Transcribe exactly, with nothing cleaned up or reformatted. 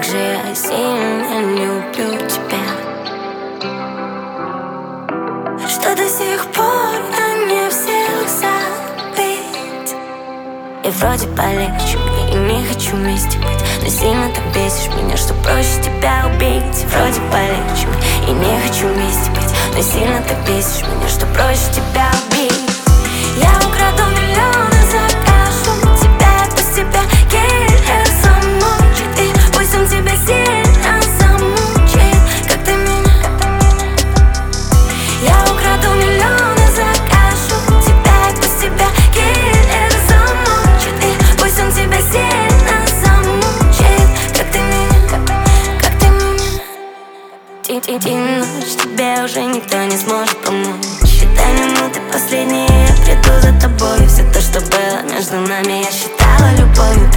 как же я сильно люблю тебя, что до сих пор я не в силах забыть. И вроде полегче мне, и не хочу вместе быть, но сильно так бесишь меня, что проще тебя убить. Вроде полегче мне, и не хочу вместе быть, но сильно так бесишь меня, что проще тебя убить. Я украду миллионы, закажу тебя, пусть тебя киллер замучит, и пусть он тебя сильно замучит, как ты меня. Я украду миллионы, закажу тебя, пусть тебя киллер замучит, и пусть он тебя сильно замучит, как ты меня, как ты меня. Ти-ти-ти, ночь, тебе уже никто не сможет помочь. Считай минуты последние, я приду за тобой. Все то, что было между нами, я считала любовью.